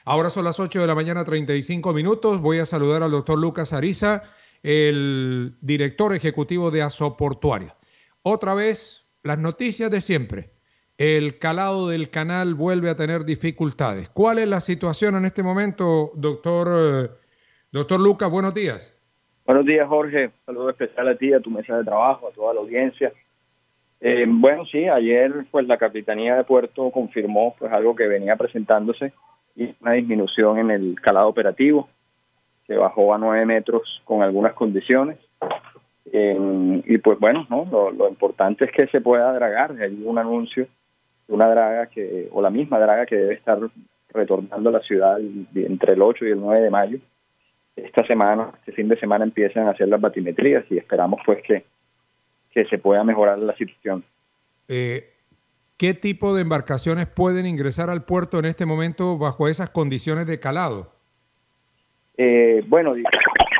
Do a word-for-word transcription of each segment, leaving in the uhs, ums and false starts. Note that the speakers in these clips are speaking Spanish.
Ahora son las ocho de la mañana, treinta y cinco minutos. Voy a saludar al doctor Lucas Ariza, el director ejecutivo de Azoportuaria. Otra vez, las noticias de siempre. El calado del canal vuelve a tener dificultades. ¿Cuál es la situación en este momento, doctor, eh, doctor Lucas? Buenos días. Buenos días, Jorge. Saludo especial a ti, a tu mesa de trabajo, a toda la audiencia. Eh, bueno, sí, ayer pues la Capitanía de Puerto confirmó pues algo que venía presentándose y una disminución en el calado operativo, que bajó a nueve metros con algunas condiciones. Eh, y pues bueno, no lo, lo importante es que se pueda dragar. Hay un anuncio de una draga que, o la misma draga que debe estar retornando a la ciudad entre el ocho y el nueve de mayo. Esta semana, este fin de semana empiezan a hacer las batimetrías y esperamos pues que, que se pueda mejorar la situación. Eh, ¿Qué tipo de embarcaciones pueden ingresar al puerto en este momento bajo esas condiciones de calado? Eh, bueno, wow.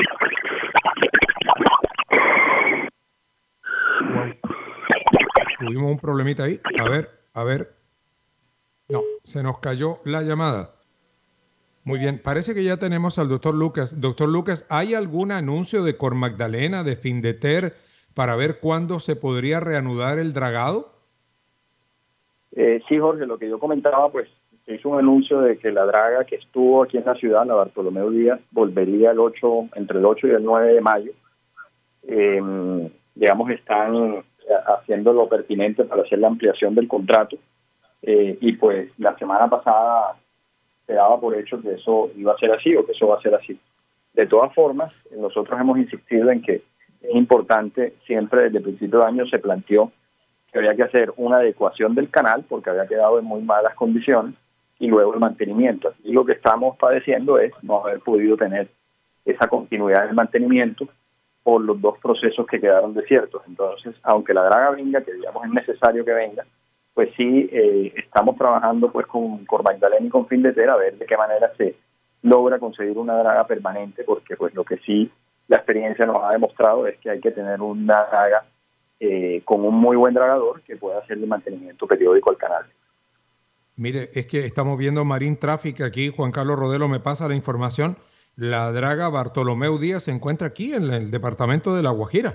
Tuvimos un problemita ahí. A ver, a ver. No, se nos cayó la llamada. Muy bien, parece que ya tenemos al doctor Lucas. Doctor Lucas, ¿hay algún anuncio de Cor Magdalena, de Findeter, para ver cuándo se podría reanudar el dragado? Eh, sí, Jorge, lo que yo comentaba, pues se hizo un anuncio de que la draga que estuvo aquí en la ciudad, la Bartolomé Díaz, volvería el ocho, entre el ocho y el nueve de mayo. Eh, digamos, están haciendo lo pertinente para hacer la ampliación del contrato. Eh, y pues la semana pasada se daba por hecho que eso iba a ser así o que eso va a ser así. De todas formas, nosotros hemos insistido en que es importante, siempre desde el principio de año se planteó que había que hacer una adecuación del canal porque había quedado en muy malas condiciones y luego el mantenimiento. Y lo que estamos padeciendo es no haber podido tener esa continuidad del mantenimiento por los dos procesos que quedaron desiertos. Entonces, aunque la draga venga, que digamos es necesario que venga, pues sí, eh, estamos trabajando pues con Cor Magdalena y con Findeter a ver de qué manera se logra conseguir una draga permanente, porque pues lo que sí la experiencia nos ha demostrado es que hay que tener una draga eh, con un muy buen dragador que pueda hacer el mantenimiento periódico al canal. Mire, es que estamos viendo Marine Traffic aquí, Juan Carlos Rodelo me pasa la información, la draga Bartolomé Díaz se encuentra aquí en el departamento de La Guajira.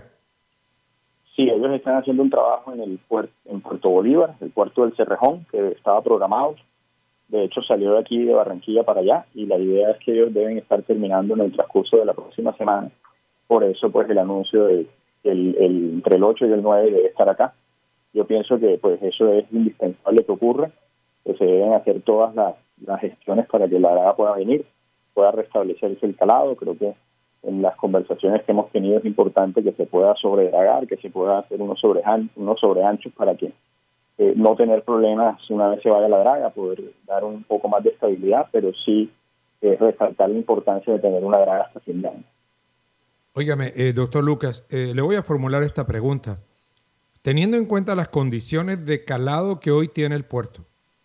Sí, ellos están haciendo un trabajo en el puerto, en Puerto Bolívar, el puerto del Cerrejón, que estaba programado. De hecho, salió de aquí de Barranquilla para allá y la idea es que ellos deben estar terminando en el transcurso de la próxima semana. Por eso, pues, el anuncio de el, el, entre el ocho y el nueve debe estar acá. Yo pienso que, pues, eso es indispensable que ocurra, que se deben hacer todas las, las gestiones para que la draga pueda venir, pueda restablecerse el calado. Creo que en las conversaciones que hemos tenido es importante que se pueda sobredragar, que se pueda hacer unos, sobrean, unos sobreanchos para que eh, no tener problemas una vez se vaya la draga, poder dar un poco más de estabilidad, pero sí eh, resaltar la importancia de tener una draga hasta fin de año. Óigame, eh, doctor Lucas, eh, le voy a formular esta pregunta. Teniendo en cuenta las condiciones de calado que hoy tiene el puerto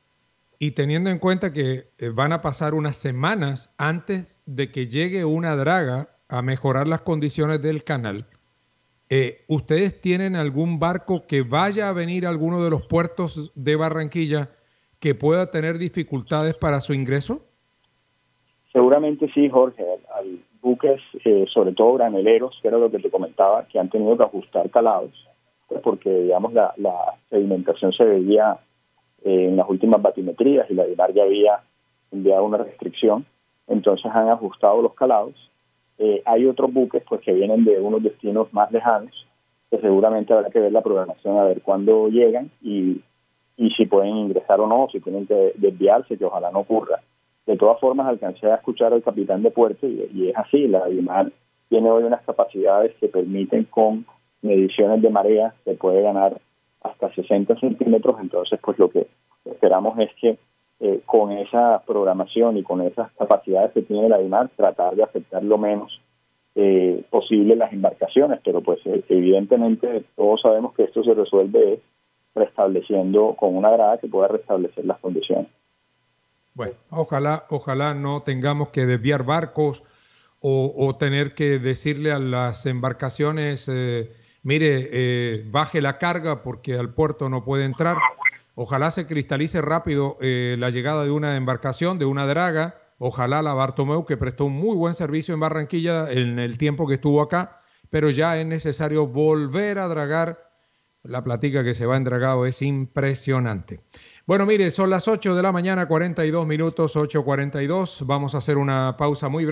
y teniendo en cuenta que eh, van a pasar unas semanas antes de que llegue una draga a mejorar las condiciones del canal, eh, ¿ustedes tienen algún barco que vaya a venir a alguno de los puertos de Barranquilla que pueda tener dificultades para su ingreso? Seguramente sí, Jorge. Hay buques, eh, sobre todo graneleros, que era lo que te comentaba, que han tenido que ajustar calados, pues porque, digamos, la, la sedimentación se veía eh, en las últimas batimetrías y la DIMAR ya había enviado una restricción, entonces han ajustado los calados. Eh, hay otros buques pues que vienen de unos destinos más lejanos, que seguramente habrá que ver la programación a ver cuándo llegan y, y si pueden ingresar o no, si tienen que desviarse, que ojalá no ocurra. De todas formas, alcancé a escuchar al capitán de puerto y, y es así, la DIMAR tiene hoy unas capacidades que permiten con mediciones de marea se puede ganar hasta sesenta centímetros, entonces pues lo que esperamos es que eh, con esa programación y con esas capacidades que tiene la DIMAR tratar de afectar lo menos eh, posible las embarcaciones, pero pues eh, evidentemente todos sabemos que esto se resuelve restableciendo con una draga que pueda restablecer las condiciones. Bueno, ojalá, ojalá no tengamos que desviar barcos o, o tener que decirle a las embarcaciones, eh, mire, eh, baje la carga porque al puerto no puede entrar. Ojalá se cristalice rápido eh, la llegada de una embarcación, de una draga, Ojalá la Bartomeu, que prestó un muy buen servicio en Barranquilla en el tiempo que estuvo acá, pero ya es necesario volver a dragar. La platica que se va en dragado es impresionante. Bueno, mire, son las ocho de la mañana, cuarenta y dos minutos, ocho cuarenta y dos. Vamos a hacer una pausa muy breve.